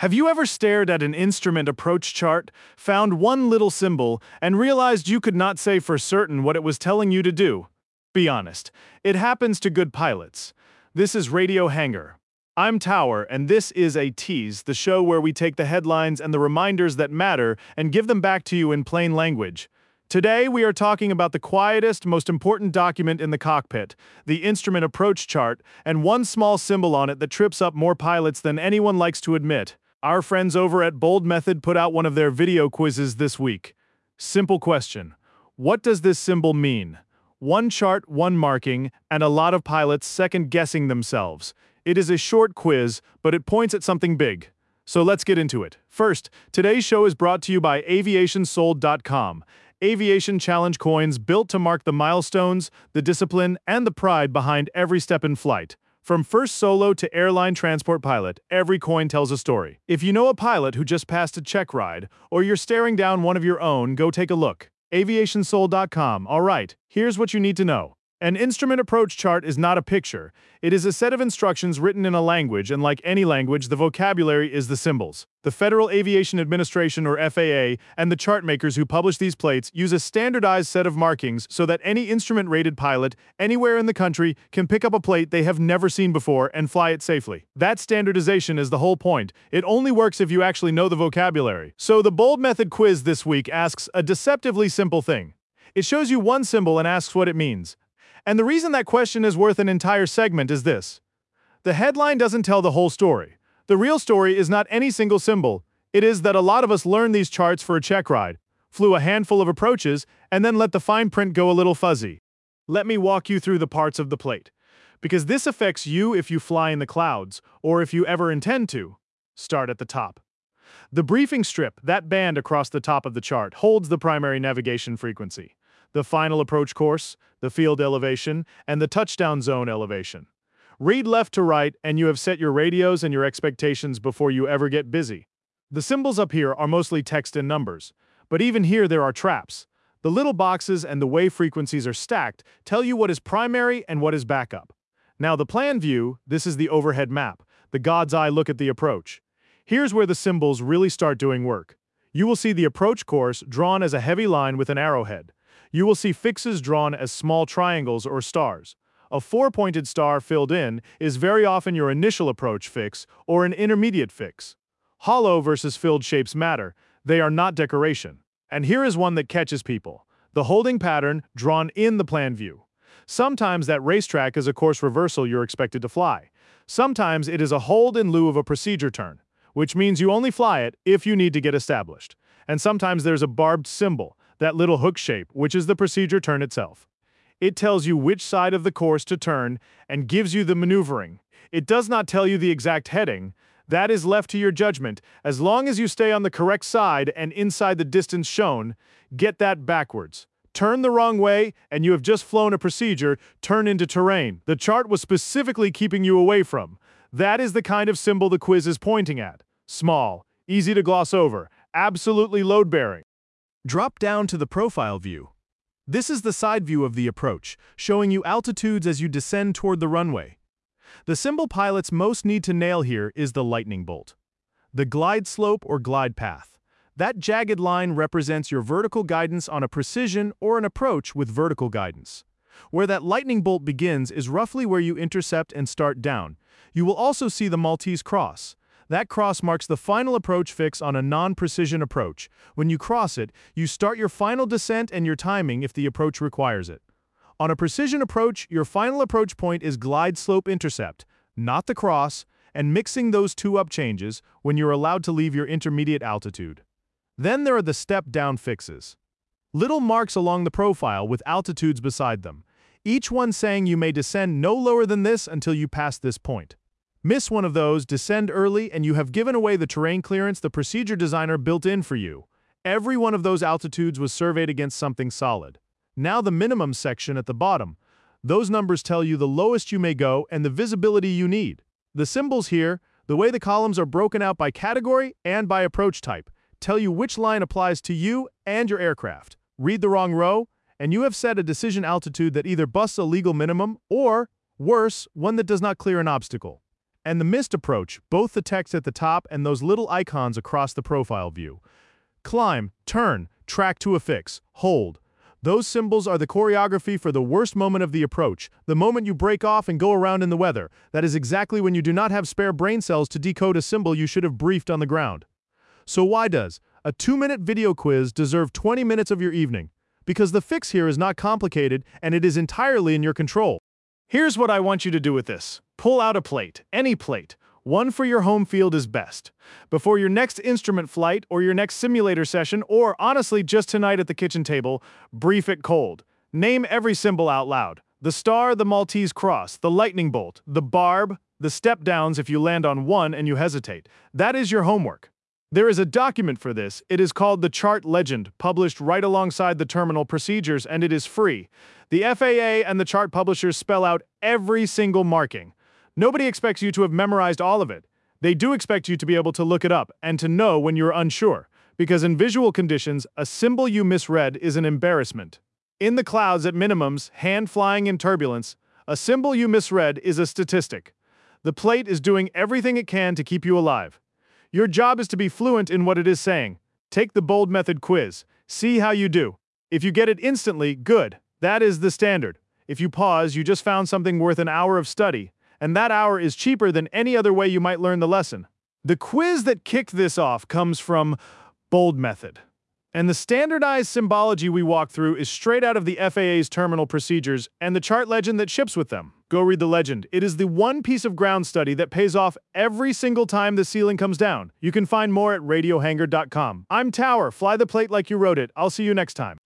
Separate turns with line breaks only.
Have you ever stared at an instrument approach chart, found one little symbol, and realized you could not say for certain what it was telling you to do? Be honest, it happens to good pilots. This is Radio Hangar. I'm Tower, and this is A Tease, the show where we take the headlines and the reminders that matter and give them back to you in plain language. Today, we are talking about the quietest, most important document in the cockpit, the instrument approach chart, and one small symbol on it that trips up more pilots than anyone likes to admit. Our friends over at Bold Method put out one of their video quizzes this week. Simple question. What does this symbol mean? One chart, one marking, and a lot of pilots second-guessing themselves. It is a short quiz, but it points at something big. So let's get into it. First, today's show is brought to you by aviationsold.com. Aviation challenge coins built to mark the milestones, the discipline, and the pride behind every step in flight. From first solo to airline transport pilot, every coin tells a story. If you know a pilot who just passed a check ride, or you're staring down one of your own, go take a look. aviationsold.com. All right, here's what you need to know. An instrument approach chart is not a picture. It is a set of instructions written in a language, and like any language, the vocabulary is the symbols. The Federal Aviation Administration, or FAA, and the chart makers who publish these plates use a standardized set of markings so that any instrument-rated pilot anywhere in the country can pick up a plate they have never seen before and fly it safely. That standardization is the whole point. It only works if you actually know the vocabulary. So the Bold Method quiz this week asks a deceptively simple thing. It shows you one symbol and asks what it means. And the reason that question is worth an entire segment is this. The headline doesn't tell the whole story. The real story is not any single symbol. It is that a lot of us learned these charts for a check ride, flew a handful of approaches, and then let the fine print go a little fuzzy. Let me walk you through the parts of the plate, because this affects you if you fly in the clouds, or if you ever intend to. Start at the top. The briefing strip, that band across the top of the chart, holds the primary navigation frequency, the final approach course, the field elevation, and the touchdown zone elevation. Read left to right, and you have set your radios and your expectations before you ever get busy. The symbols up here are mostly text and numbers, but even here there are traps. The little boxes and the way frequencies are stacked tell you what is primary and what is backup. Now the plan view, this is the overhead map, the God's eye look at the approach. Here's where the symbols really start doing work. You will see the approach course drawn as a heavy line with an arrowhead. You will see fixes drawn as small triangles or stars. A four-pointed star filled in is very often your initial approach fix or an intermediate fix. Hollow versus filled shapes matter. They are not decoration. And here is one that catches people. The holding pattern drawn in the plan view. Sometimes that racetrack is a course reversal you're expected to fly. Sometimes it is a hold in lieu of a procedure turn, which means you only fly it if you need to get established. And sometimes there's a barbed symbol, that little hook shape, which is the procedure turn itself. It tells you which side of the course to turn and gives you the maneuvering. It does not tell you the exact heading. That is left to your judgment. As long as you stay on the correct side and inside the distance shown, get that backwards. Turn the wrong way, and you have just flown a procedure turn into terrain the chart was specifically keeping you away from. That is the kind of symbol the quiz is pointing at. Small, easy to gloss over, absolutely load-bearing. Drop down to the profile view. This is the side view of the approach, showing you altitudes as you descend toward the runway. The symbol pilots most need to nail here is the lightning bolt. The glide slope or glide path. That jagged line represents your vertical guidance on a precision or an approach with vertical guidance. Where that lightning bolt begins is roughly where you intercept and start down. You will also see the Maltese cross. That cross marks the final approach fix on a non-precision approach. When you cross it, you start your final descent and your timing if the approach requires it. On a precision approach, your final approach point is glide slope intercept, not the cross, and mixing those two up changes when you're allowed to leave your intermediate altitude. Then there are the step-down fixes. Little marks along the profile with altitudes beside them, each one saying you may descend no lower than this until you pass this point. Miss one of those, descend early, and you have given away the terrain clearance the procedure designer built in for you. Every one of those altitudes was surveyed against something solid. Now the minimum section at the bottom. Those numbers tell you the lowest you may go and the visibility you need. The symbols here, the way the columns are broken out by category and by approach type, tell you which line applies to you and your aircraft. Read the wrong row, and you have set a decision altitude that either busts a legal minimum or, worse, one that does not clear an obstacle. And the missed approach, both the text at the top and those little icons across the profile view. Climb, turn, track to affix, hold. Those symbols are the choreography for the worst moment of the approach, the moment you break off and go around in the weather. That is exactly when you do not have spare brain cells to decode a symbol you should have briefed on the ground. So why does a 2-minute video quiz deserve 20 minutes of your evening? Because the fix here is not complicated and it is entirely in your control. Here's what I want you to do with this. Pull out a plate, any plate. One for your home field is best. Before your next instrument flight or your next simulator session, or honestly just tonight at the kitchen table, brief it cold. Name every symbol out loud. The star, the Maltese cross, the lightning bolt, the barb, the step downs if you land on one and you hesitate. That is your homework. There is a document for this. It is called the Chart Legend, published right alongside the terminal procedures, and it is free. The FAA and the chart publishers spell out every single marking. Nobody expects you to have memorized all of it. They do expect you to be able to look it up and to know when you're unsure, because in visual conditions, a symbol you misread is an embarrassment. In the clouds at minimums, hand flying in turbulence, a symbol you misread is a statistic. The plate is doing everything it can to keep you alive. Your job is to be fluent in what it is saying. Take the bold method quiz. See how you do. If you get it instantly, good. That is the standard. If you pause, you just found something worth an hour of study, and that hour is cheaper than any other way you might learn the lesson. The quiz that kicked this off comes from Bold Method. And the standardized symbology we walk through is straight out of the FAA's terminal procedures and the chart legend that ships with them. Go read the legend. It is the one piece of ground study that pays off every single time the ceiling comes down. You can find more at radiohangar.com. I'm Tower. Fly the plate like you wrote it. I'll see you next time.